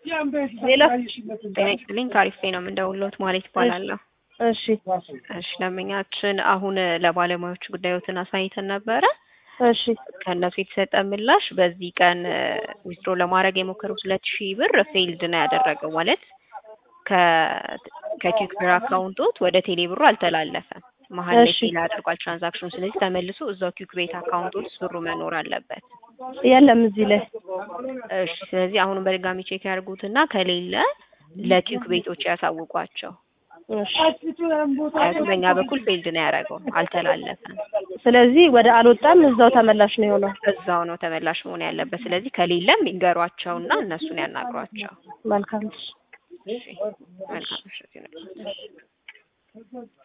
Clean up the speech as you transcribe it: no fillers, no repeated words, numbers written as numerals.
ሌላ ጤና ካሪፌ ነው የምንደውልዎት ማለት ይባላል። እሺ እሺ ለምኛችን አሁን ለባለሙያዎች ጉዳዮትን አሳይተን ነበረ። እሺ ከነሱ የተሰጠ ምላሽ በዚህ ቀን ዊዝድሮ ለማድረግ የሞከሩት 2000 ብር ፌልድ ነው ያደረገው ማለት ከኪክ ብር አካውንቶት ወደ ቴሌ ብሩ አልተላለፈም። መሀል ላይ ፌል አድርጓል ትራንዛክሽኑ። ስለዚህ ተመልሶ እዛው ኪክ ቤት አካውንቶት ብሩ መኖር አለበት። የለም እዚህ ላይ እሺ ስለዚህ አሁንም በድጋሚ ቼክ ያድርጉትና ከሌለ ለኪክ ቤቶች ያሳውቋቸው። እሺ በእኛ በኩል ፌልድ ነው ያደረገው አልተላለፈም። ስለዚህ ወደ አልወጣም እዛው ተመላሽ ነው የሆነው። እዛው ነው ተመላሽ መሆን ያለበት። ስለዚህ ከሌለም ይንገሯቸውና እነሱን ያናግሯቸው። መልካም እሺ መልካም እሺ